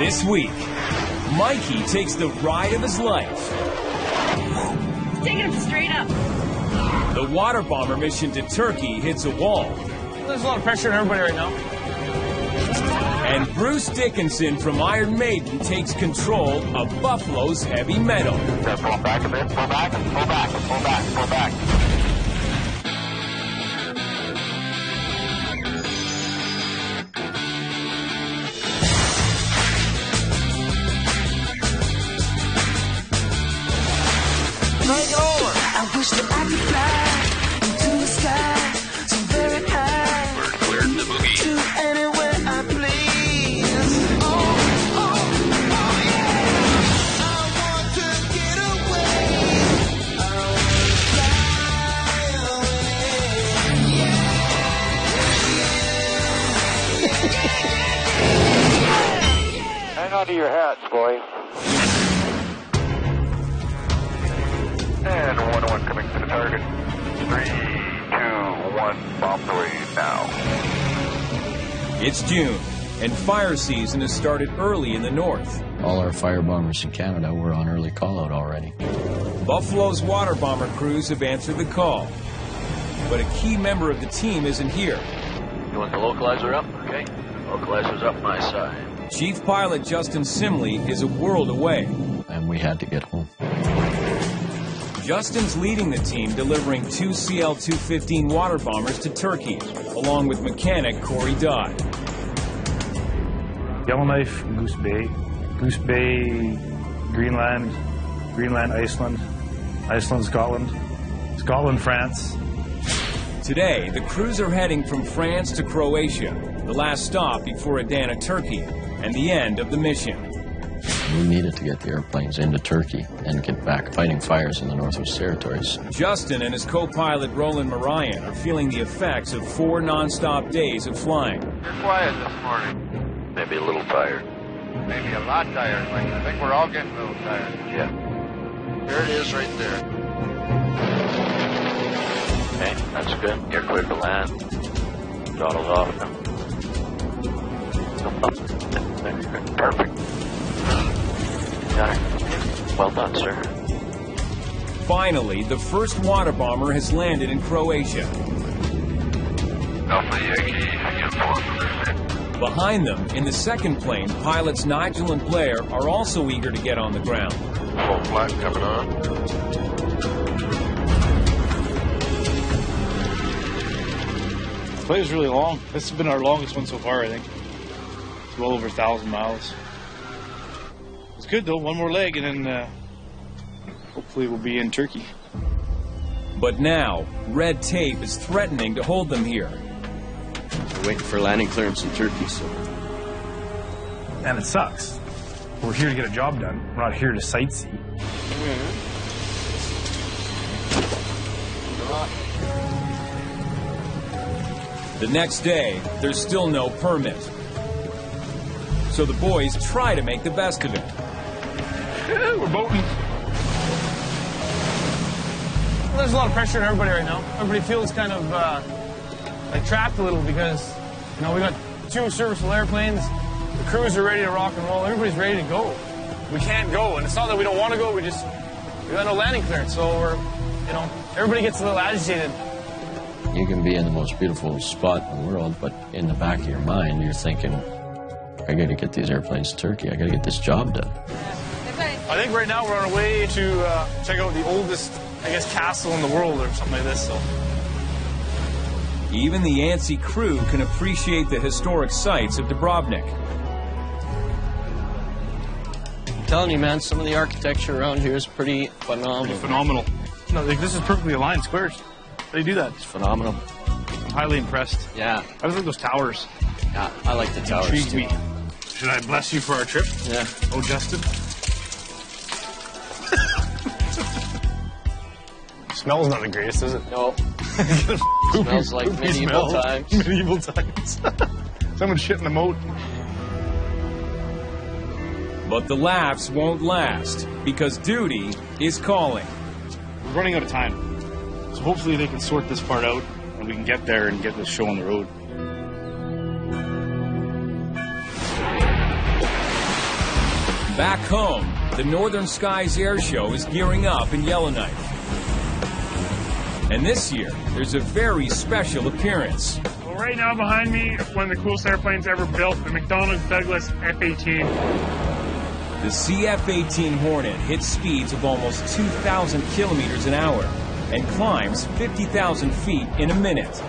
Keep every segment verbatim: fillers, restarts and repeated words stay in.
This week, Mikey takes the ride of his life. Taking him straight up. The water bomber mission to Turkey hits a wall. There's a lot of pressure on everybody right now. And Bruce Dickinson from Iron Maiden takes control of Buffalo's heavy metal. Pull back a bit, pull back, pull back, pull back, pull back. I wish that I could fly into the sky so very high. We're cleared the boogie. To anywhere I please. Oh, oh, oh yeah. I want to get away. I want to fly away. Yeah, yeah, yeah. Hang on to your hats, boys. And one one coming to the target. Three, two, one, bombs away now. It's June, and fire season has started early in the north. All our fire bombers in Canada were on early call-out already. Buffalo's water bomber crews have answered the call. But a key member of the team isn't here. You want the localizer up? Okay. Localizer's up my side. Chief pilot Justin Simley is a world away. And we had to get home. Justin's leading the team, delivering two C L two fifteen water bombers to Turkey, along with mechanic Corey Dodd. Yellowknife, Goose Bay. Goose Bay, Greenland. Greenland, Iceland. Iceland, Scotland. Scotland, France. Today, the crews are heading from France to Croatia, the last stop before Adana, Turkey, and the end of the mission. We needed to get the airplanes into Turkey and get back fighting fires in the Northwest Territories. Justin and his co-pilot Roland Marion are feeling the effects of four non-stop days of flying. You're quiet this morning. Maybe a little tired. Maybe a lot tired, Mike. I think we're all getting a little tired. Yeah. There it is right there. Okay, that's good. You're clear to land. Throttle's off now. Perfect. Got it. Well done, sir. Finally, the first water bomber has landed in Croatia. Alpha Yankee, uniform. Behind them, in the second plane, pilots Nigel and Blair are also eager to get on the ground. Full flight coming on. The flight is really long. This has been our longest one so far, I think. It's well over a thousand miles. It's good though, one more leg and then uh, hopefully we'll be in Turkey. But now, red tape is threatening to hold them here. We're waiting for landing clearance in Turkey, so. And it sucks. We're here to get a job done. We're not here to sightsee. The next day, there's still no permit. So the boys try to make the best of it. We're boating. There's a lot of pressure on everybody right now. Everybody feels kind of uh, like trapped a little because, you know, we got two serviceable airplanes. The crews are ready to rock and roll. Everybody's ready to go. We can't go, and it's not that we don't want to go. We just we got no landing clearance, so we're, you know, everybody gets a little agitated. You can be in the most beautiful spot in the world, but in the back of your mind, you're thinking, I got to get these airplanes to Turkey. I got to get this job done. I think right now we're on our way to uh, check out the oldest, I guess, castle in the world or something like this. So. Even the antsy crew can appreciate the historic sights of Dubrovnik. I'm telling you, man, some of the architecture around here is pretty phenomenal. Pretty phenomenal. No, like, this is perfectly aligned squares. How do you do that? It's phenomenal. I'm highly impressed. Yeah. I just like those towers. Yeah, I like the towers Intrigued too. me. Should I bless you for our trip? Yeah. Oh, Justin. Smells not the greatest, is it? No. Poopy, Smells like poopy medieval smell. times. Medieval times. Someone shit in the moat. But the laughs won't last because duty is calling. We're running out of time. So hopefully they can sort this part out and we can get there and get this show on the road. Back home, the Northern Skies Air Show is gearing up in Yellowknife. And this year, there's a very special appearance. Well, right now behind me, one of the coolest airplanes ever built, the McDonnell Douglas F eighteen. The C F eighteen Hornet hits speeds of almost two thousand kilometers an hour and climbs fifty thousand feet in a minute.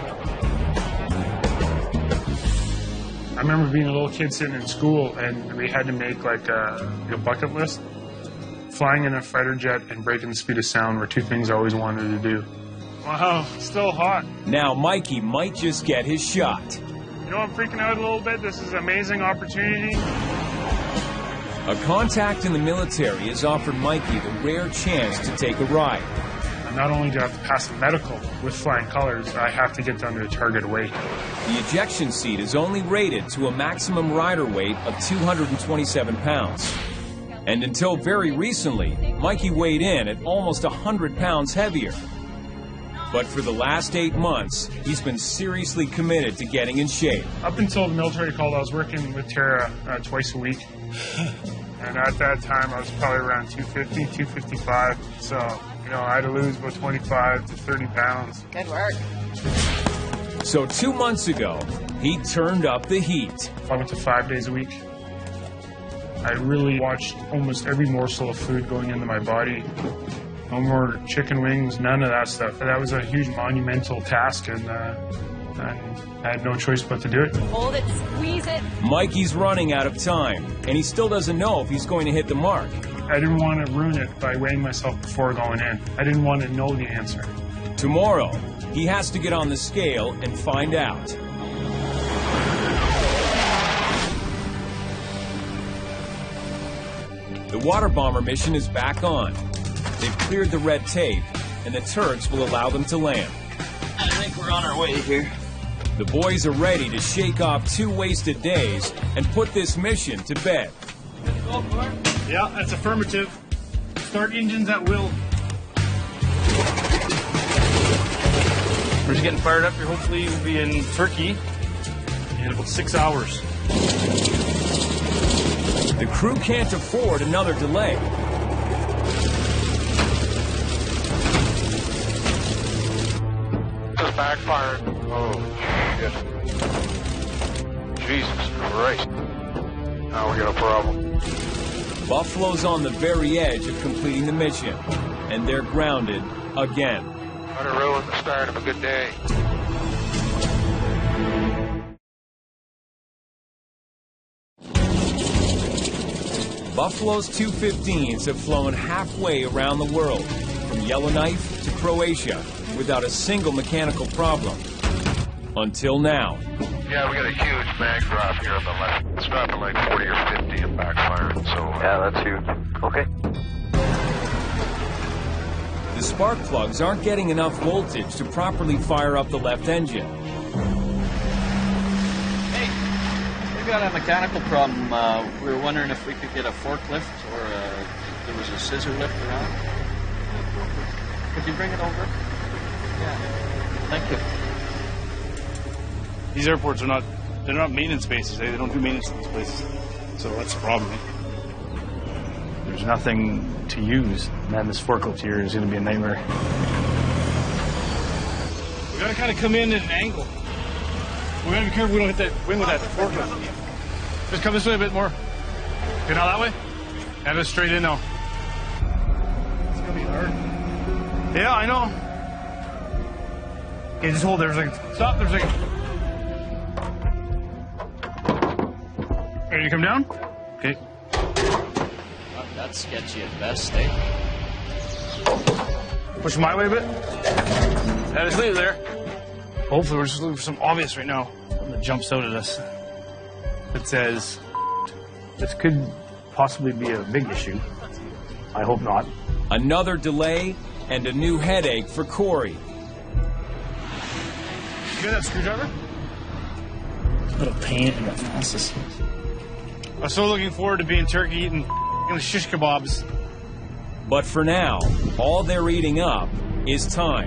I remember being a little kid sitting in school, and we had to make like a, a bucket list. Flying in a fighter jet and breaking the speed of sound were two things I always wanted to do. Wow, still hot. Now Mikey might just get his shot. You know, I'm freaking out a little bit. This is an amazing opportunity. A contact in the military has offered Mikey the rare chance to take a ride. And not only do I have to pass the medical with flying colors, I have to get down to a target weight. The ejection seat is only rated to a maximum rider weight of two hundred twenty-seven pounds. And until very recently, Mikey weighed in at almost one hundred pounds heavier. But for the last eight months, he's been seriously committed to getting in shape. Up until the military called, I was working with Tara uh, twice a week. And at that time, I was probably around two fifty, two fifty-five. So, you know, I had to lose about twenty-five to thirty pounds. Good work. So two months ago, he turned up the heat. I went to five days a week. I really watched almost every morsel of food going into my body. No more chicken wings, none of that stuff. That was a huge monumental task, and, uh, and I had no choice but to do it. Hold it, squeeze it. Mikey's running out of time, and he still doesn't know if he's going to hit the mark. I didn't want to ruin it by weighing myself before going in. I didn't want to know the answer. Tomorrow, he has to get on the scale and find out. The water bomber mission is back on. They've cleared the red tape, and the Turks will allow them to land. I think we're on our way here. The boys are ready to shake off two wasted days and put this mission to bed. Yeah, that's affirmative. Start engines at will. We're just getting fired up here. Hopefully we'll be in Turkey in about six hours. The crew can't afford another delay. Just backfired. Oh, shit. Jesus Christ. Now we got a problem. Buffalo's on the very edge of completing the mission, and they're grounded again. Gonna ruin the start of a good day. Buffalo's two fifteens have flown halfway around the world, from Yellowknife to Croatia, without a single mechanical problem. Until now. Yeah, we got a huge mag drop here on the left. It's dropping like forty or fifty and backfiring, so... Uh, Yeah, that's huge. Okay. The spark plugs aren't getting enough voltage to properly fire up the left engine. Hey, we got a mechanical problem. Uh, we were wondering if we could get a forklift or a, if there was a scissor lift around. Could you bring it over? Yeah. Thank you. These airports are not, they're not maintenance bases. They, they don't do maintenance in these places. So that's the problem. Eh? There's nothing to use. Man, this forklift here is going to be a nightmare. We got to kind of come in at an angle. We got to be careful we don't hit that wind with that forklift. Just come this way a bit more. Okay, now that way? And just straight in now. It's going to be hard. Yeah, I know. Okay, just hold there a second. Stop there a second. Ready to come down? Okay. Uh, that's sketchy at best, eh? Push my way a bit. Yeah, just leave it there. Hopefully we're just looking for something obvious right now. Something that jumps out at us. It says, this could possibly be a big issue. I hope not. Another delay and a new headache for Corey. You got that screwdriver? A little pain in the faucets. I'm so looking forward to being Turkey eating shish kebabs. But for now, all they're eating up is time.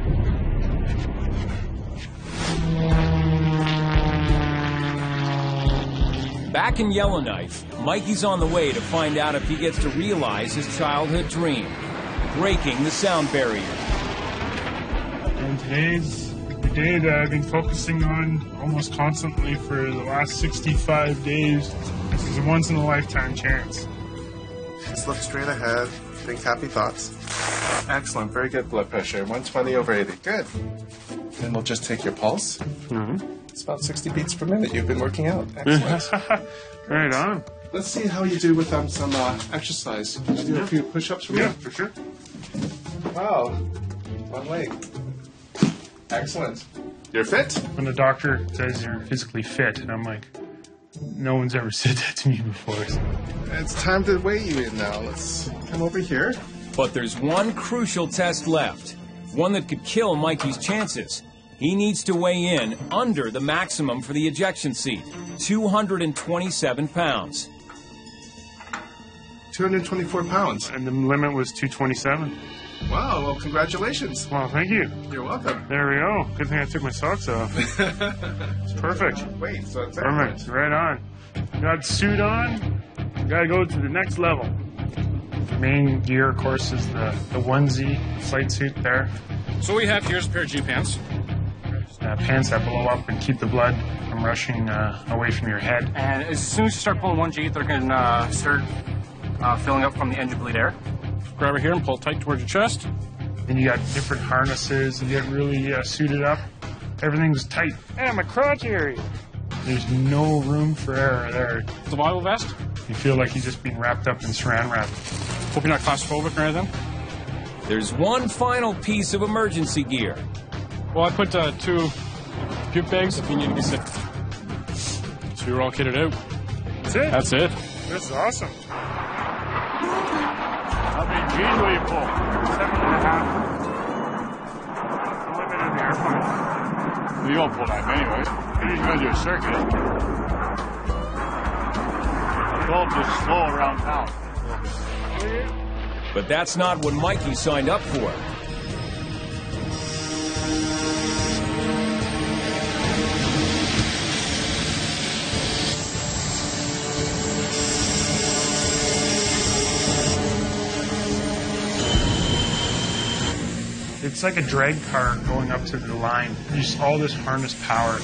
Back in Yellowknife, Mikey's on the way to find out if he gets to realize his childhood dream, breaking the sound barrier. And today's the day that I've been focusing on almost constantly for the last sixty-five days. This is a once-in-a-lifetime chance. Just look straight ahead. Think happy thoughts. Excellent. Very good blood pressure. one twenty over eighty. Good. Then we'll just take your pulse. Mm-hmm. It's about sixty beats per minute. You've been working out. Excellent. Right on. Let's see how you do with um, some uh, exercise. Can you do Yeah. a few push-ups for me? Yeah, for sure. Wow. One leg. Excellent. You're fit? When the doctor says you're physically fit, and I'm like, no one's ever said that to me before. So. It's time to weigh you in now. Let's come over here. But there's one crucial test left, one that could kill Mikey's chances. He needs to weigh in under the maximum for the ejection seat, two hundred twenty-seven pounds. two hundred twenty-four pounds. And the limit was two twenty-seven. Wow, well, congratulations. Well, thank you. You're welcome. There we go. Good thing I took my socks off. Perfect. Wait, so it's Perfect. Right on. Got suit on. Gotta go to the next level. The main gear, of course, is the, the onesie, the flight suit there. So what we have here is a pair of G pants. Uh, pants that blow up and keep the blood from rushing uh, away from your head. And as soon as you start pulling one G, they're going to uh, start uh, filling up from the engine bleed air. Grab it here and pull tight towards your chest. Then you got different harnesses. You get really uh, suited up. Everything's tight. And my crotch area. There's no room for error there. Survival vest. You feel like you've just been wrapped up in saran wrap. Hope you're not claustrophobic or anything. There's one final piece of emergency gear. Well, I put uh, two puke bags if you need to be sick. So you're all kitted out. That's it? That's it. This is awesome. How many G's will you pull? Seven and a half. The limit of the airplane. You don't pull that anyways. You're just going to do a circuit. Don't just slow around town. But that's not what Mikey signed up for. It's like a drag car going up to the line. Just all this harness power.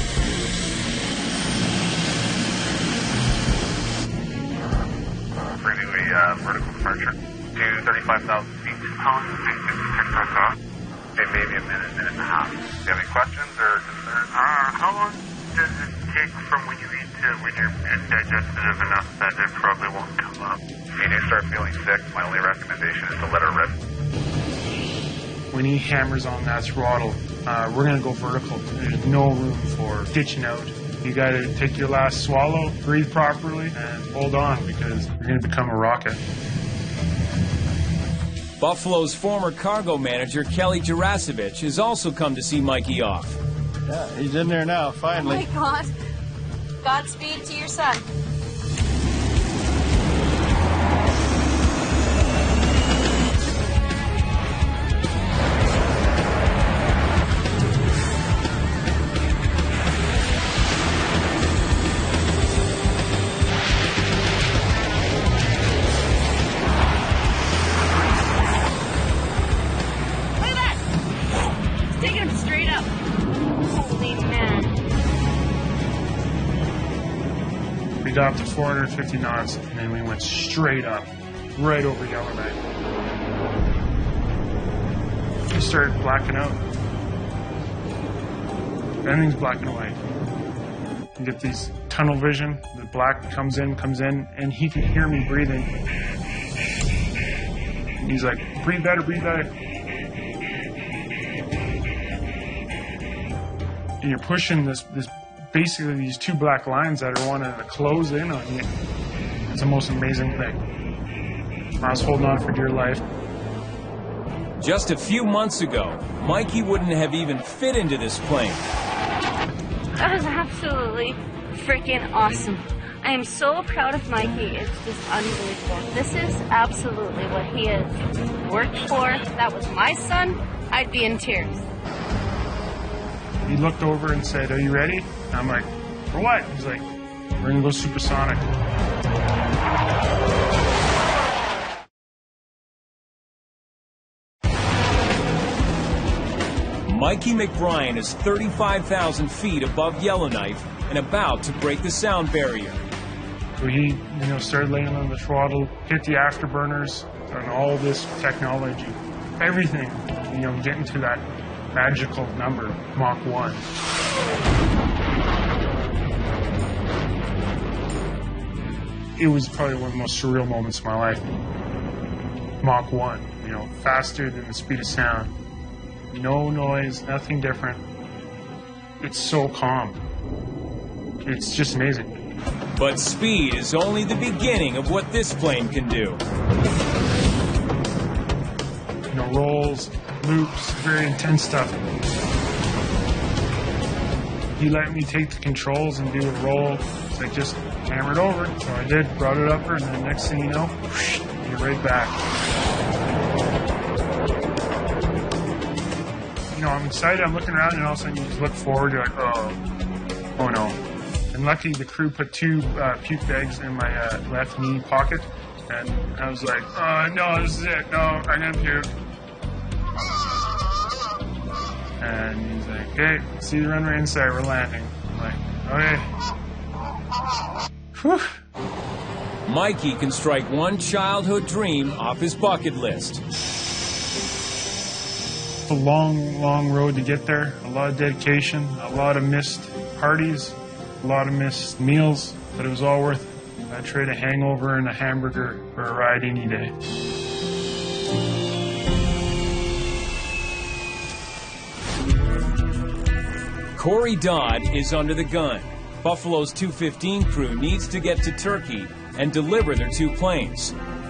Bringing the uh, vertical departure to thirty-five thousand feet. How long does it take to take off? Say maybe a minute, minute and a half. Do you have any questions or concerns? Uh, how long does it take from when you eat to when you're digestive enough that it probably won't come up? If you do start feeling sick, my only recommendation is to let her rip. When he hammers on that throttle, uh, we're going to go vertical. There's no room for ditching out. You got to take your last swallow, breathe properly, and hold on because you're going to become a rocket. Buffalo's former cargo manager, Kelly Jarasevich, has also come to see Mikey off. Yeah, he's in there now, finally. Oh my God. Godspeed to your son. We got up to four hundred fifty knots, and then we went straight up, right over Yellowknife. We started blacking out. Everything's black and white. You get these tunnel vision. The black comes in, comes in, and he can hear me breathing. And he's like, breathe better, breathe better. And you're pushing this, this basically these two black lines that are wanting to close in on you. It's the most amazing thing. I was holding on for dear life. Just a few months ago, Mikey wouldn't have even fit into this plane. That was absolutely freaking awesome. I am so proud of Mikey. It's just unbelievable. This is absolutely what he has worked for. If that was my son, I'd be in tears. He looked over and said, "Are you ready?" And I'm like, "For what?" He's like, We're gonna go supersonic. Mikey McBrien is thirty-five thousand feet above Yellowknife and about to break the sound barrier. So he, you know, started laying on the throttle, hit the afterburners, and all this technology, everything, you know, getting to that magical number, Mach one. It was probably one of the most surreal moments of my life. Mach one, you know, faster than the speed of sound. No noise, nothing different. It's so calm. It's just amazing. But speed is only the beginning of what this plane can do. You know, rolls, loops, very intense stuff. He let me take the controls and do a roll. So I just hammered over. So I did, brought it up, and then next thing you know, whoosh, you're right back. You know, I'm excited, I'm looking around, and all of a sudden you just look forward, you're like, oh, oh no. And luckily the crew put two uh, puke bags in my uh, left knee pocket, and I was like, oh no, this is it, no, I'm gonna puke. And he's like, okay, see the runway inside, we're landing. I'm like, okay. Whew. Mikey can strike one childhood dream off his bucket list. It's a long, long road to get there. A lot of dedication, a lot of missed parties, a lot of missed meals, but it was all worth it. I'd trade a hangover and a hamburger for a ride any day. Corey Dodd is under the gun. Buffalo's two fifteen crew needs to get to Turkey and deliver their two planes.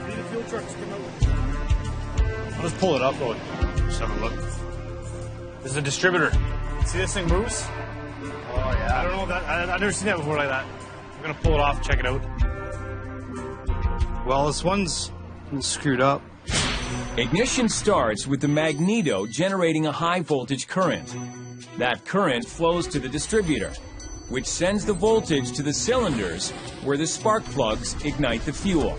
I'll just pull it up, though. Just have a look. This is a distributor. See this thing moves? Oh, yeah. I don't know that. I, I've never seen that before like that. I'm going to pull it off and check it out. Well, this one's screwed up. Ignition starts with the magneto generating a high voltage current. That current flows to the distributor, which sends the voltage to the cylinders where the spark plugs ignite the fuel.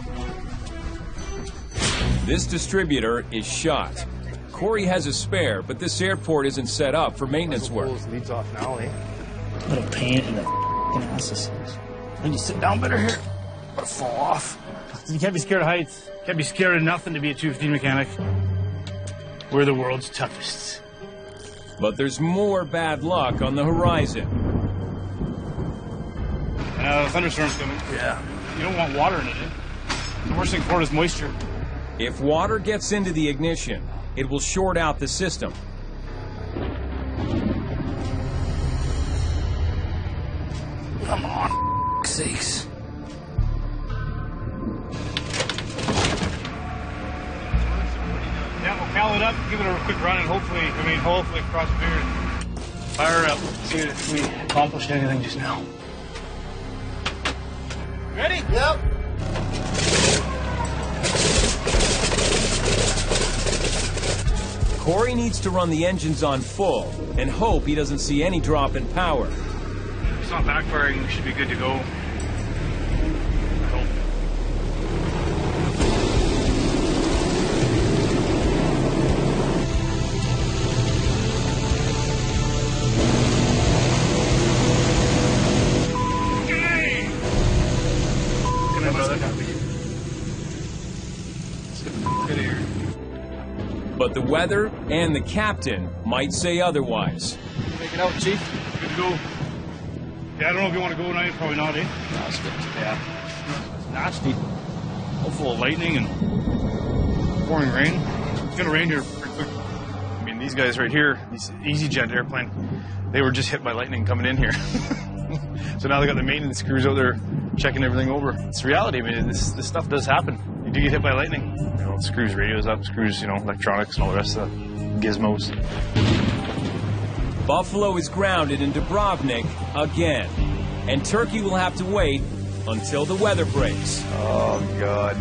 This distributor is shot. Corey has a spare, but this airport isn't set up for maintenance work. Leads off now, eh? What a pain in the f***ing ass this is. I need to sit down better here. Or fall off. You can't be scared of heights. You can't be scared of nothing to be a two fifteen mechanic. We're the world's toughest. But there's more bad luck on the horizon. Uh, thunderstorm's coming. Yeah. You don't want water in it, eh? The worst thing for it is moisture. If water gets into the ignition, it will short out the system. Come on, f***'s sakes. Yeah, we'll cal it up, give it a quick run, and hopefully, I mean, hopefully cross the figure. Fire it up. See if we accomplished anything just now. Ready? Yep. Corey needs to run the engines on full and hope he doesn't see any drop in power. If it's not backfiring, we should be good to go. I hope. Can I brother? Good here. But the weather and the captain might say otherwise. Take it out, Chief. Good to go. Yeah, I don't know if you want to go now. Probably not, eh? No, it's good. Yeah. It's nasty. All full of lightning and pouring rain. It's going to rain here pretty quick. I mean, these guys right here, these EasyJet airplane, they were just hit by lightning coming in here. So now they got the maintenance crews out there checking everything over. It's reality. I mean, this, this stuff does happen. You do get hit by lightning. You know, it screws radios up, screws, you know, electronics and all the rest of the gizmos. Buffalo is grounded in Dubrovnik again, and Turkey will have to wait until the weather breaks. Oh, God.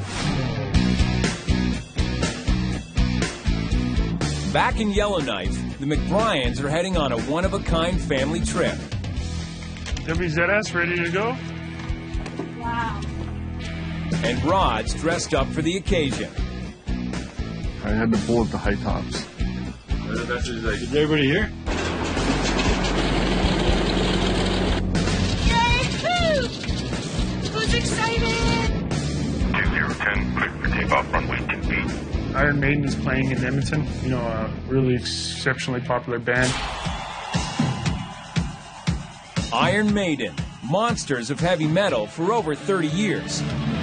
Back in Yellowknife, the McBryans are heading on a one-of-a-kind family trip. W Z S ready to go? Wow. And Rod's dressed up for the occasion. I had to pull up the high tops. Is everybody here? Yay! Who's excited? two zero ten, quick for takeoff, runway two feet. Iron Maiden is playing in Edmonton. You know, a really exceptionally popular band. Iron Maiden, monsters of heavy metal for over thirty years.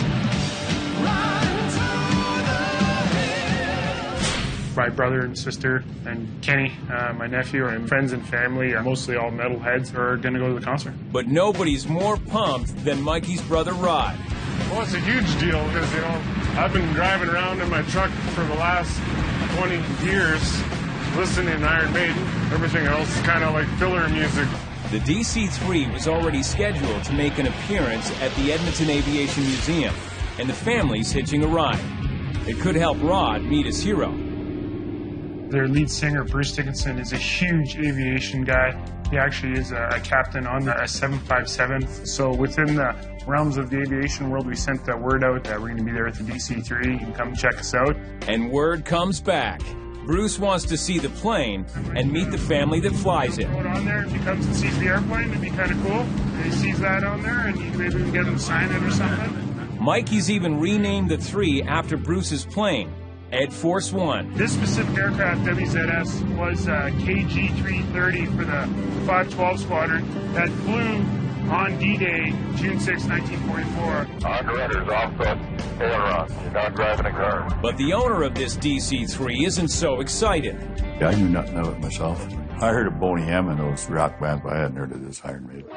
My brother and sister and Kenny, uh, my nephew, and friends and family are mostly all metalheads are going to go to the concert. But nobody's more pumped than Mikey's brother Rod. Well, it's a huge deal because, you know, I've been driving around in my truck for the last twenty years listening to Iron Maiden. Everything else is kind of like filler music. The D C three was already scheduled to make an appearance at the Edmonton Aviation Museum, and the family's hitching a ride. It could help Rod meet his hero. Their lead singer, Bruce Dickinson, is a huge aviation guy. He actually is a, a captain on the seven five seven. So within the realms of the aviation world, we sent the word out that we're going to be there at the D C three. You can come check us out. And word comes back. Bruce wants to see the plane and meet the family that flies it. Put on there, if he comes and sees the airplane, it'd be kind of cool. And he sees that on there, and you, maybe we can get him to sign it or something. Mikey's even renamed the three after Bruce's plane, Ed Force One. This specific aircraft, W Z S, was uh, K G three thirty for the five twelve Squadron that flew on D-Day, June sixth, nineteen forty-four. Underwriters off the aileron. You're not driving a car. But the owner of this D C three isn't so excited. Yeah, I knew nothing of it myself. I heard of Boney M and those rock bands, but I hadn't heard of this Iron Maiden.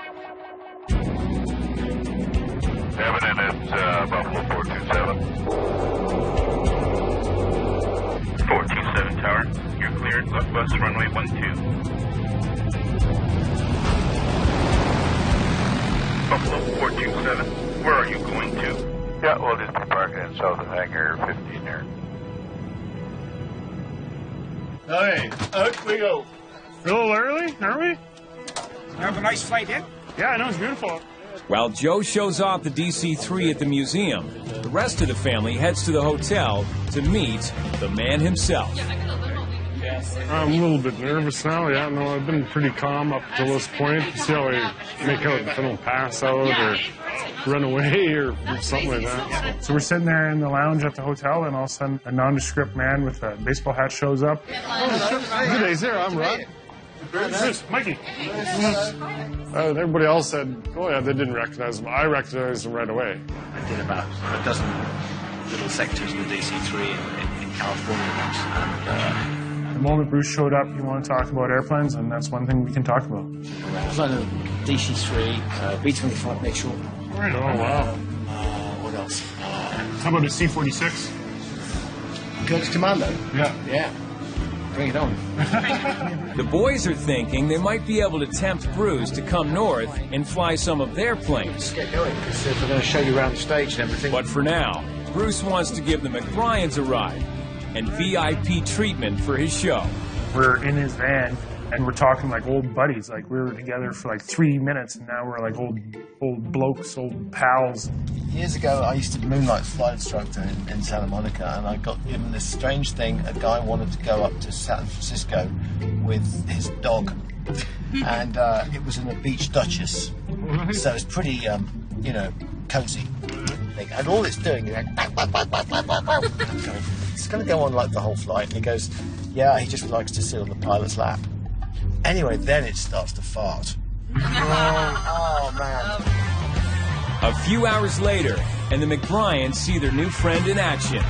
Evident at uh, Buffalo four two seven. four two seven Tower. You're cleared. Left bus runway one two. Buffalo four two seven. Where are you going to? Yeah, we'll just be parking in south of hangar fifteen there. Hey, out we go. A little early, are we? Have a nice flight in? Yeah, I know, it's beautiful. While Joe shows off the D C three at the museum, the rest of the family heads to the hotel to meet the man himself. I'm a little bit nervous now. Yeah, no, I've been pretty calm up to this point. See how I make out if I don't pass out or run away or something like that. So we're sitting there in the lounge at the hotel, and all of a sudden, a nondescript man with a baseball hat shows up. Good day, sir. I'm Rod. Bruce, Mikey. Uh, everybody else said, oh yeah, they didn't recognize him. I recognized him right away. I did about a dozen little sectors of the D C three in, in, in California once, and uh, the moment Bruce showed up, he wanted to talk about airplanes, and that's one thing we can talk about. Flying a D C three, uh, B twenty-five Mitchell. Right. Oh, wow. Uh, what else? How about a C forty-six? Curtis Commando? Yeah. Yeah. Bring it on. The boys are thinking they might be able to tempt Bruce to come north and fly some of their planes. Let's get going, because uh, we're going to show you around the stage and everything. But for now, Bruce wants to give the McBryans a ride and V I P treatment for his show. We're in his van, and we're talking like old buddies. Like, we were together for like three minutes, and now we're like old old blokes, old pals. Years ago, I used to moonlight flight instructor in, in Santa Monica, and I got given this strange thing. A guy wanted to go up to San Francisco with his dog, and uh, it was in a Beach Duchess. So it's pretty, um, you know, cozy. And all it's doing is like, it's going to go on like the whole flight. And he goes, yeah, he just likes to sit on the pilot's lap. Anyway, then it starts to fart. Oh, oh man. A few hours later, and the McBryans see their new friend in action.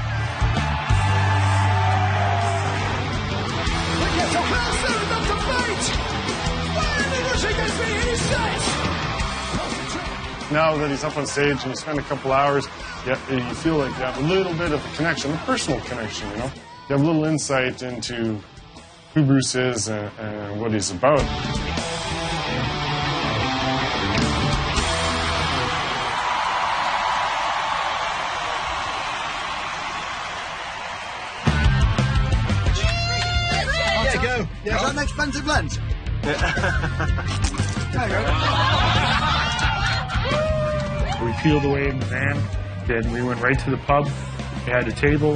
Now that he's up on stage and you spend a couple hours, you, you feel like you have a little bit of a connection, a personal connection, you know? You have a little insight into who Bruce is and, and what he's about. Go. Yeah, that makes plans? We peeled away in the van, then we went right to the pub. We had a table.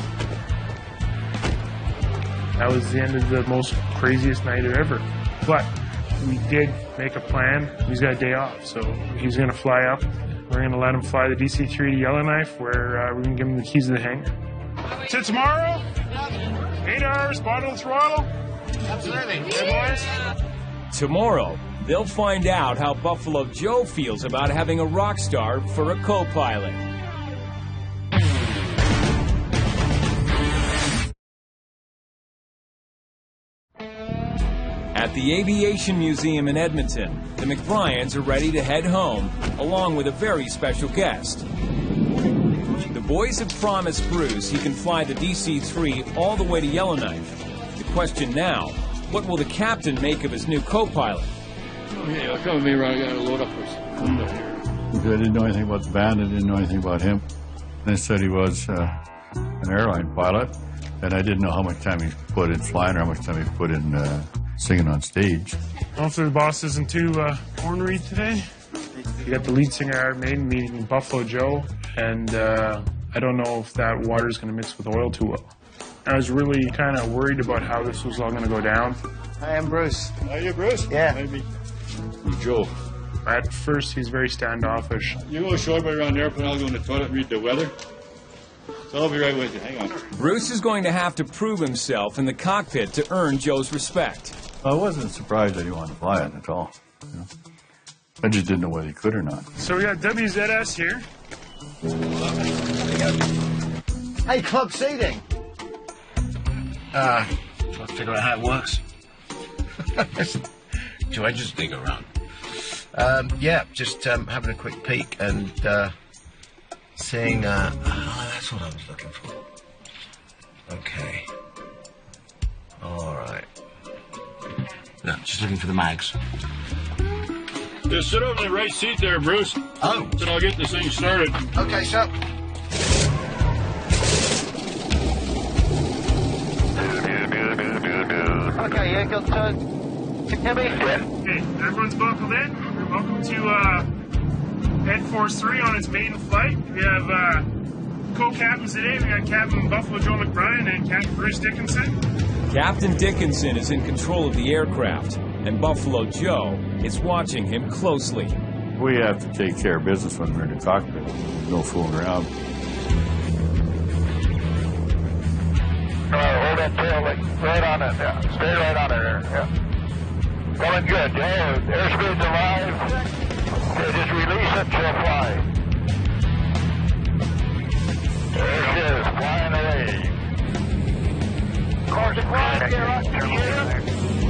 That was the end of the most craziest night ever. But we did make a plan. He's got a day off, so he's going to fly up. We're going to let him fly the D C three to Yellowknife, where uh, we're going to give him the keys to the hangar. To tomorrow, eight hours, bottle of throttle. Absolutely. Hey, boys. Tomorrow, they'll find out how Buffalo Joe feels about having a rock star for a co-pilot. At the Aviation Museum in Edmonton, the McBryans are ready to head home, along with a very special guest. The boys have promised Bruce he can fly the D C three all the way to Yellowknife. The question now, what will the captain make of his new co-pilot? Okay, I'll come with me, Ron. I gotta load up this. I didn't know anything about the band. I didn't know anything about him. They said he was uh, an airline pilot, and I didn't know how much time he put in flying or how much time he put in uh, singing on stage. Hopefully the boss isn't too uh, ornery today. You got the lead singer of Iron Maiden meeting Buffalo Joe, and uh, I don't know if that water's going to mix with oil too well. I was really kind of worried about how this was all going to go down. Hi, I'm Bruce. Are you Bruce? Yeah. Maybe. Joe. At first, he's very standoffish. You go show me around the airplane. I'll go in the toilet and read the weather. So I'll be right with you. Hang on. Bruce is going to have to prove himself in the cockpit to earn Joe's respect. I wasn't surprised that he wanted to fly it at all. You know? I just didn't know whether he could or not. So we got W Z S here. Hey, club seating. Uh, trying to figure out how it works. Do I just dig around? Um, yeah, just um, having a quick peek and uh, seeing. Uh, oh, that's what I was looking for. Okay. All right. No, just looking for the mags. Just sit over in the right seat there, Bruce. Oh. Then I'll get this thing started. Okay, sir. Okay, yeah, got uh, Timmy. Okay, everyone's buckled in. Welcome to uh, Ed Force three on its maiden flight. We have uh, co-captains today. We got Captain Buffalo Joe McBryan and Captain Bruce Dickinson. Captain Dickinson is in control of the aircraft, and Buffalo Joe is watching him closely. We have to take care of business when we're in the cockpit. No fooling around. All right, hold that tail like right on it. Yeah, stay right on it there. Yeah. Going good. Yeah, airspeed's alive. Okay, just release it, she'll fly. There she is, flying away. Course flying, get right to here.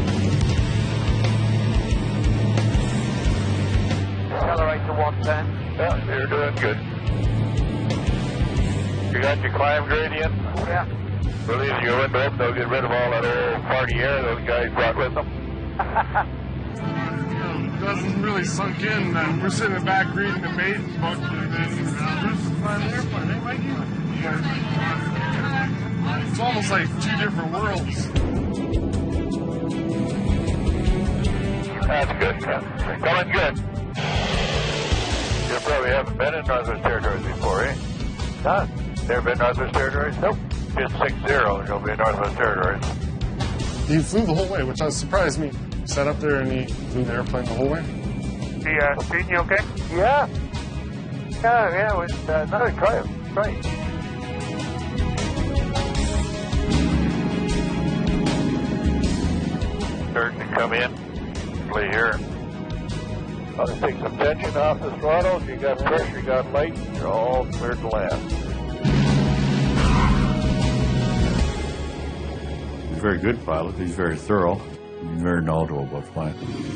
Accelerate to one ten. Yeah, you're doing good. You got your climb gradient? Yeah. Release your window up, they'll get rid of all that old party air those guys brought with them. It doesn't really sunk in. Uh, we're sitting in the back reading the Maiden book, and then Bruce is flying the airplane, eh, Mikey? It's almost like two different worlds. That's good, Ken. Coming good. You probably haven't been in Northwest Territories before, eh? Huh? Never been in Northwest Territories? Nope. Just six zero, you'll be in Northwest Territories. He flew the whole way, which surprised me. He sat up there and he flew the airplane the whole way. Hey, uh, Steve, you okay? Yeah. Yeah, yeah, it was uh, another try. Right. Starting to come in. Play here. I'll just take some tension off the throttle. You got pressure, you got light, you're all cleared to land. He's a very good pilot. He's very thorough. He's very knowledgeable about flying.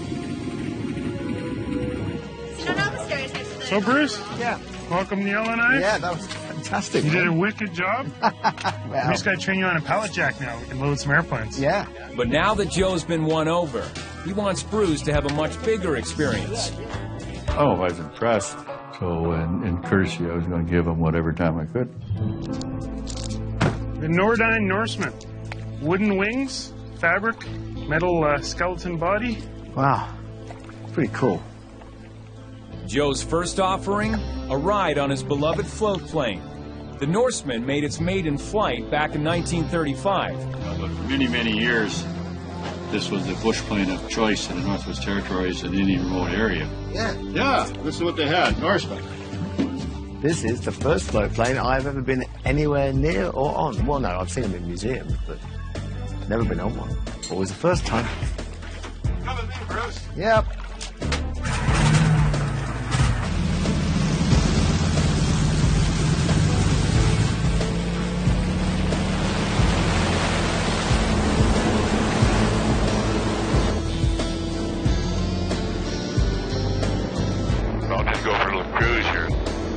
So, Bruce? Yeah. Welcome to Yellowknife. Yeah, that was fantastic. You did a man. wicked job. Wow. We just got to train you on a pallet jack now. We can load some airplanes. Yeah. But now that Joe's been won over, he wants Bruce to have a much bigger experience. Oh, I was impressed. So, in, in courtesy, I was going to give him whatever time I could. The Nordine Norseman. Wooden wings, fabric, metal uh, skeleton body. Wow, pretty cool. Joe's first offering, a ride on his beloved float plane. The Norseman made its maiden flight back in nineteen thirty-five. Uh, but for many, many years, this was the bush plane of choice in the Northwest Territories and any remote area. Yeah. Yeah, this is what they had, Norseman. This is the first float plane I've ever been anywhere near or on. Well, no, I've seen them in museums, but never been on one. Always the first time. Come with me, Bruce. Yep. I'll just go for a little cruise here.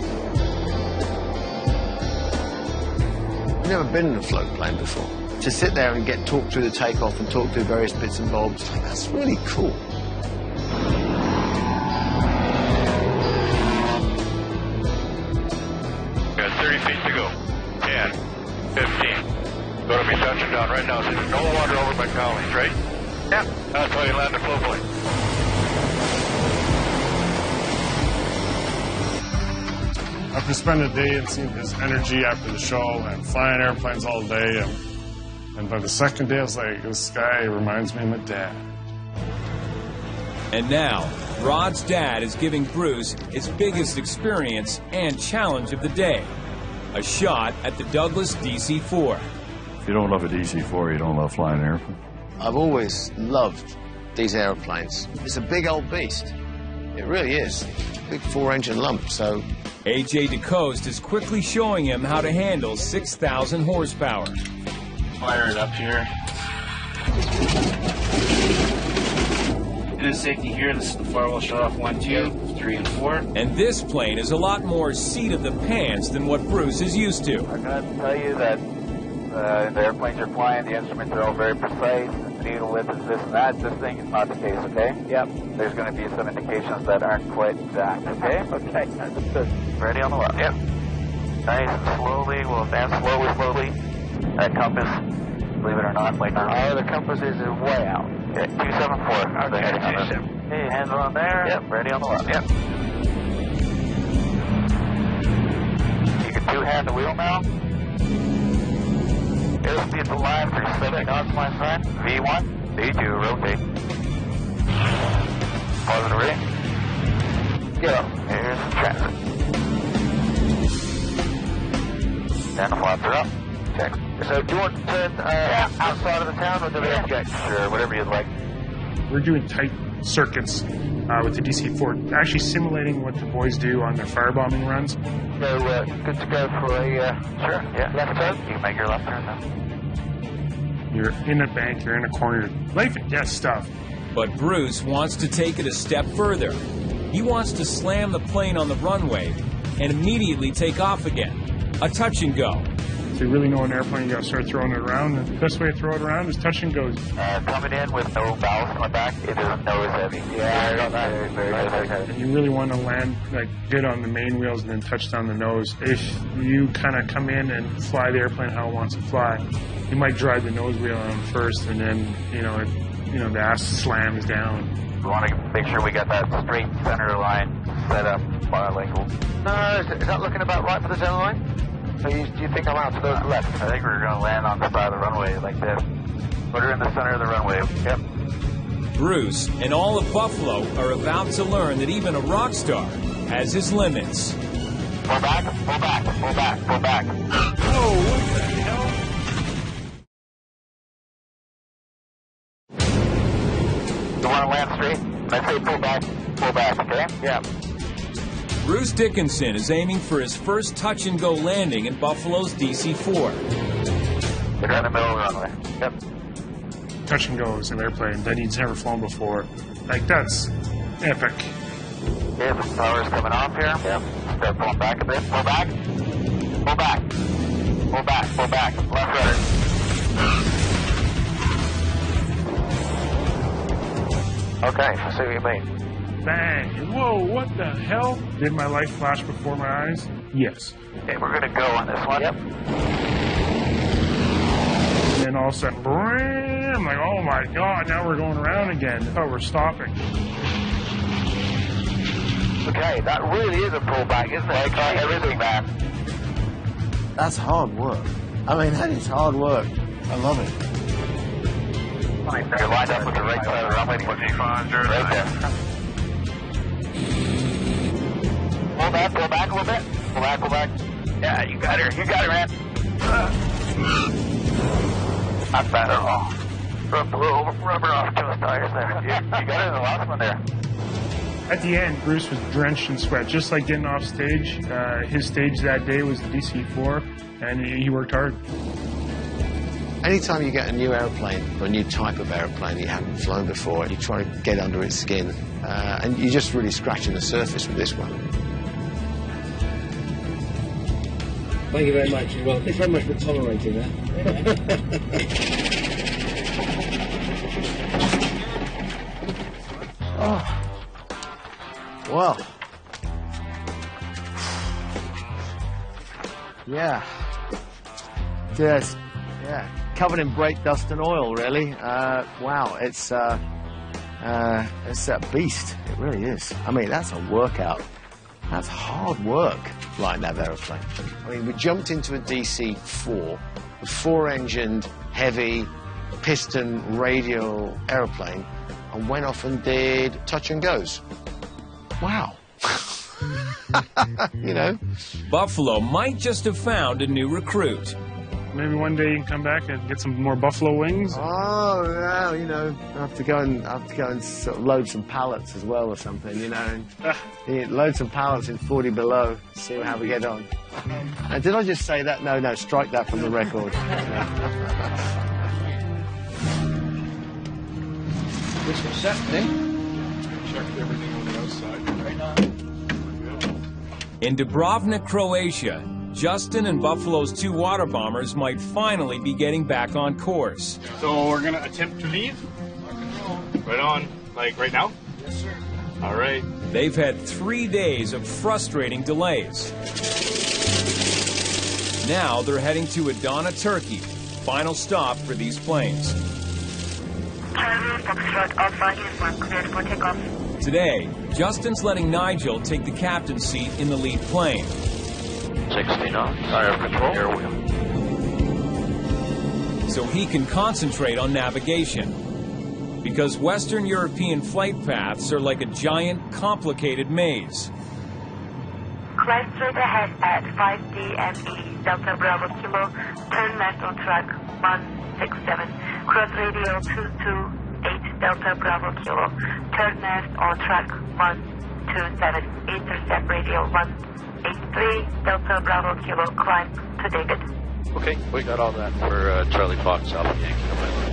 I've never been in a float plane before. To sit there and get talked through the takeoff and talk through various bits and bobs, that's really cool. Got thirty feet to go. ten, fifteen. Going to be touching down right now. So there's no water over by Cowlings, right? Yeah. That's how you land the float plane. After spending a day and seeing his energy after the show and flying airplanes all day, and, and by the second day I was like, this guy reminds me of my dad. And now, Rod's dad is giving Bruce his biggest experience and challenge of the day. A shot at the Douglas D C four. If you don't love a D C four, you don't love flying an airplane. I've always loved these airplanes. It's a big old beast. It really is. Big four-engine lump, so... A J DeCoste is quickly showing him how to handle six thousand horsepower. Fire it up here. And then safety here, this is the firewall shut off one, two, three, and four. And this plane is a lot more seat of the pants than what Bruce is used to. I'm going to tell you that uh, the airplanes you're flying, the instruments are all very precise. The needle width is this and that. This thing is not the case, okay? Yep. There's going to be some indications that aren't quite exact, okay? Okay, understood. Ready on the left. Yep. Nice and slowly. We'll advance slowly, slowly. That compass, believe it or not, like oh, the compass is way out. Okay, two seven four. Okay, two seven. Okay, hands on there. Yep, ready on the left. Yep. You can two-hand the wheel now. Airspeed the line for seven knots, my friend. V one, V two, rotate. Positive ready. Get up. Here's the transit. And the flaps are up. Check. So do you want to turn uh, yeah. outside of the town or do we have to check? Sure, whatever you'd like. We're doing tight circuits uh, with the D C four, actually simulating what the boys do on their firebombing runs. So uh, good to go for a uh, sure, yeah, left turn. You can make your left turn now. You're in a bank, you're in a corner, life and death stuff. But Bruce wants to take it a step further. He wants to slam the plane on the runway and immediately take off again. A touch and go. If you really know an airplane, you gotta start throwing it around. The best way to throw it around is touch and goes. Uh, coming in with no ballast on the back, it is nose heavy. Yeah, very, very, very, very, very, very. You really want to land like good on the main wheels and then touch down the nose. If you kind of come in and fly the airplane how it wants to fly, you might drive the nose wheel on first, and then you know, it, you know, the ass slams down. We want to make sure we got that straight center line set up bilingual. No, is, is that looking about right for the center line? So you, do you think I'm out to the uh, left? I think we're going to land on the side of the runway like this. Put her in the center of the runway. Yep. Bruce and all of Buffalo are about to learn that even a rock star has his limits. Pull back, pull back, pull back, pull back. Oh, what the hell? You want to land straight? I say pull back, pull back, okay? Yeah. Bruce Dickinson is aiming for his first touch-and-go landing in Buffalo's D C four. Get right in the middle of the runway. Yep. Touch and go is an airplane that he's never flown before. Like, that's epic. Okay, the power's coming off here. Yep. Start pulling back a bit. Pull back. Pull back. Pull back. Pull back. Left rudder. Okay, I see what you mean. Bang! Whoa, what the hell? Did my life flash before my eyes? Yes. Okay, we're gonna go on this one. Yep. And then all of a sudden, bram! like, oh my God, now we're going around again. I thought we're stopping. Okay, that really is a pullback, isn't it? Cut everything back. That's hard work. I mean, that is hard work. I love it. You're lined up with the right side of the runway, twenty five zero. Right there. Pull back, pull back a little bit. Pull back, pull back. Yeah, you got her. You got her, man. Not bad at all. Rub a little rubber off to his tires there. You, you got it in the last one there. At the end, Bruce was drenched in sweat, just like getting off stage. Uh, his stage that day was the D C four, and he, he worked hard. Anytime you get a new airplane, or a new type of airplane that you haven't flown before, you try to get under its skin, uh, and you're just really scratching the surface with this one. Thank you very much. Well, thanks very much for tolerating that. Oh. Well. Yeah. Yes. Yeah. Covered in brake dust and oil, really. Uh, wow. It's uh, uh, it's a beast. It really is. I mean, that's a workout. That's hard work, flying that aeroplane. I mean, we jumped into a D C four, a four-engined, heavy, piston, radial aeroplane, and went off and did touch and goes. Wow. You know? Buffalo might just have found a new recruit. Maybe one day you can come back and get some more buffalo wings. Oh, yeah, you know, I have to go and I have to go and sort of load some pallets as well or something, you know. Yeah, load some pallets in forty below, see how we get on. And did I just say that? No, no, strike that from the record. This was set, eh? Checked everything on the outside. Right on. In Dubrovnik, Croatia, Justin and Buffalo's two water bombers might finally be getting back on course. So we're gonna attempt to leave? Right on. Like right now? Yes, sir. All right. They've had three days of frustrating delays. Now they're heading to Adana, Turkey. Final stop for these planes. Today, Justin's letting Nigel take the captain's seat in the lead plane. sixty knots. Tire control. Air wheel. So he can concentrate on navigation. Because Western European flight paths are like a giant, complicated maze. Fly straight ahead at five D M E, Delta Bravo Kilo, turn left on track one six seven, cross radio two two eight, Delta Bravo Kilo, turn left on track one two seven, intercept radio one eight three, Delta Bravo Kilo, climb to David. Okay, we got all that for uh, Charlie Fox Alpha Yankee November.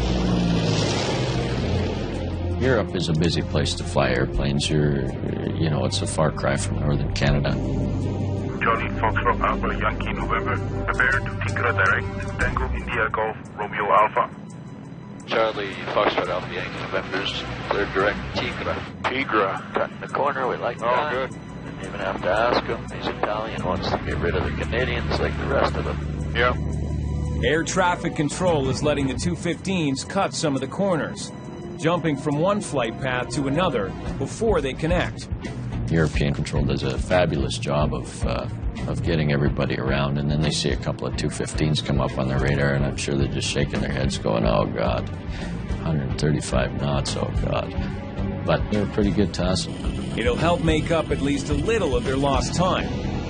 Europe is a busy place to fly airplanes. You're, you know, it's a far cry from northern Canada. Charlie Foxtrot Alpha Yankee November, prepare to Tigre direct, Tango India Golf Romeo Alpha. Charlie Foxtrot Alpha Yankee November's clear direct Tigre. Tigre. Cutting the corner, we like Oh, that. good. Didn't even have to ask him. He's Italian, wants to get rid of the Canadians like the rest of them. Yeah. Air traffic control is letting the two fifteens cut some of the corners, jumping from one flight path to another before they connect. European Control does a fabulous job of uh, of getting everybody around, and then they see a couple of two fifteens come up on their radar, and I'm sure they're just shaking their heads going, oh, God, one thirty-five knots, oh, God. But they're pretty good to us. It'll help make up at least a little of their lost time.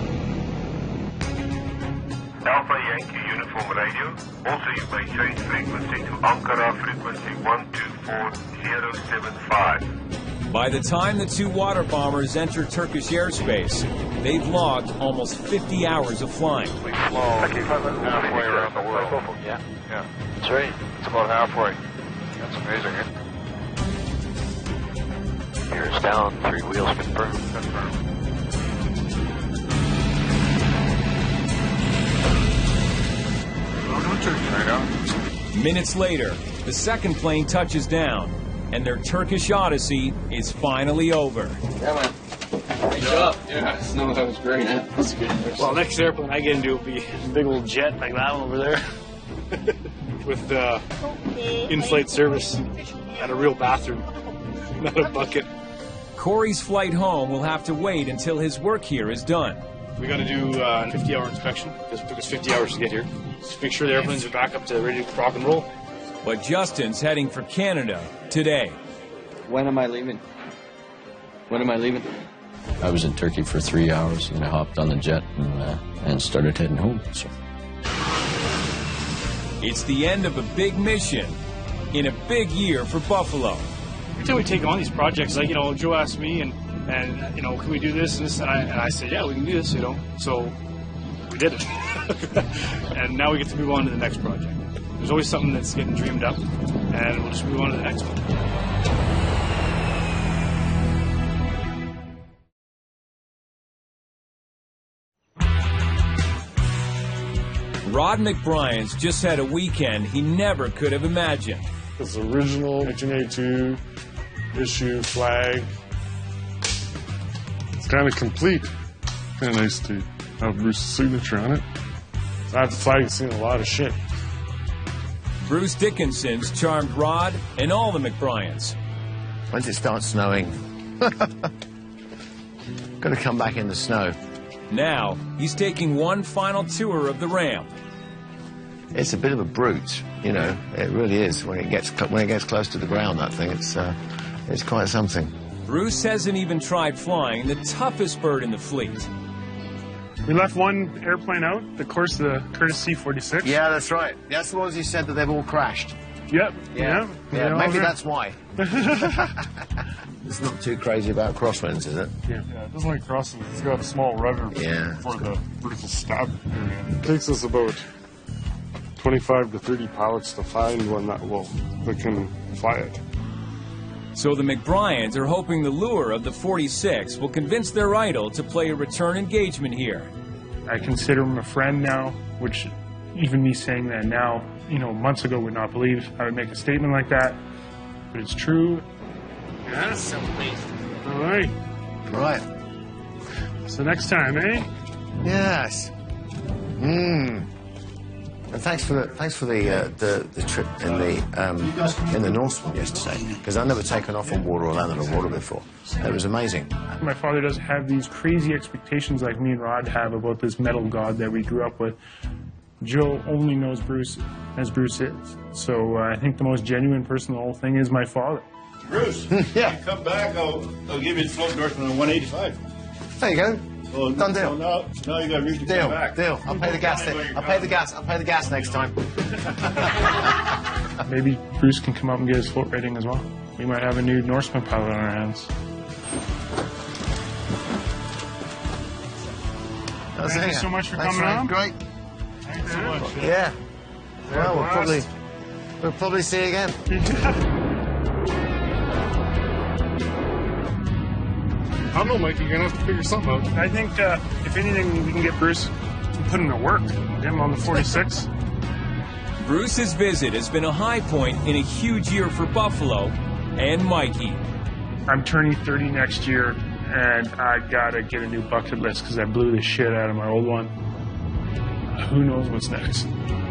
Alpha Yankee Uniform Radio. Also, you may change frequency to Ankara frequency one two four zero seven five. By the time the two water bombers enter Turkish airspace, they've logged almost fifty hours of flying. We flew halfway around the world. Yeah. Yeah. That's right. It's about halfway. That's amazing, eh? Gears down, three wheels confirmed. Confirmed. Minutes later, the second plane touches down, and their Turkish odyssey is finally over. Yeah, man. Great job. Yeah, no, that was great. Yeah, that's good. Well, next airplane I get into will be a big old jet like that one over there. with uh, in-flight service and a real bathroom, not a bucket. Corey's flight home will have to wait until his work here is done. We got to do uh, a fifty hour inspection because it took us fifty hours to get here. Just make sure the airplanes are back up to ready to rock and roll. But Justin's heading for Canada today. When am I leaving? When am I leaving? I was in Turkey for three hours, and I hopped on the jet and, uh, and started heading home. So. It's the end of a big mission in a big year for Buffalo. Every time we take on these projects, like, you know, Joe asked me, and, and you know, can we do this and this? And I, and I said, yeah, we can do this, you know. So we did it. And now we get to move on to the next project. There's always something that's getting dreamed up, and we'll just move on to the next one. Rod McBrien's just had a weekend he never could have imagined. This original nineteen eighty-two issue flag. It's kind of complete. Kind of nice to have Bruce's signature on it. That flag has seen a lot of shit. Bruce Dickinson's charmed Rod and all the McBriens. Once it starts snowing, got to come back in the snow. Now, he's taking one final tour of the ramp. It's a bit of a brute, you know. It really is. When it gets when it gets close to the ground, that thing, it's uh, it's quite something. Bruce hasn't even tried flying the toughest bird in the fleet. We left one airplane out, the course of the Curtis C forty-six. Yeah, that's right. That's the ones you said that they've all crashed. Yep. Yeah. Yeah. Yeah. Maybe that's why. It's not too crazy about crosswinds, is it? Yeah. Yeah, it doesn't like crosswinds. It's got a small rudder yeah. for the vertical stab area. It takes us about twenty-five to thirty pilots to find one that will that can fly it. So the McBriens are hoping the lure of the forty-six will convince their idol to play a return engagement here. I consider him a friend now, which even me saying that now, you know, months ago would not believe I would make a statement like that. But it's true. Yeah. So pleased. All right. Right. So next time, eh? Yes. Mmm. And thanks for the thanks for the uh, the the trip in the um, in the Norseman yesterday, because I've never taken off on water or landed on water before. It was amazing. My father doesn't have these crazy expectations like me and Rod have about this metal god that we grew up with. Joe only knows Bruce as Bruce is. So uh, I think the most genuine person in the whole thing is my father. Bruce, yeah. You come back, I'll, I'll give you the float Northman on one eighty-five. There you go. Well, Done deal. So now, now you got reason to deal, come back. Deal. I'll pay the gas. I'll pay the gas. I'll pay the gas next time. Maybe Bruce can come up and get his float rating as well. We might have a new Norseman pilot on our hands. Thank you so much for Thanks, coming man. on. Great. Thanks so much. Yeah. Well, we'll probably we'll probably see you again. I don't know, Mike. You're gonna have to figure something out. I think uh, if anything, we can get Bruce and put him to work. Get him on the forty-six. Bruce's visit has been a high point in a huge year for Buffalo and Mikey. I'm turning thirty next year, and I gotta get a new bucket list because I blew the shit out of my old one. Who knows what's next?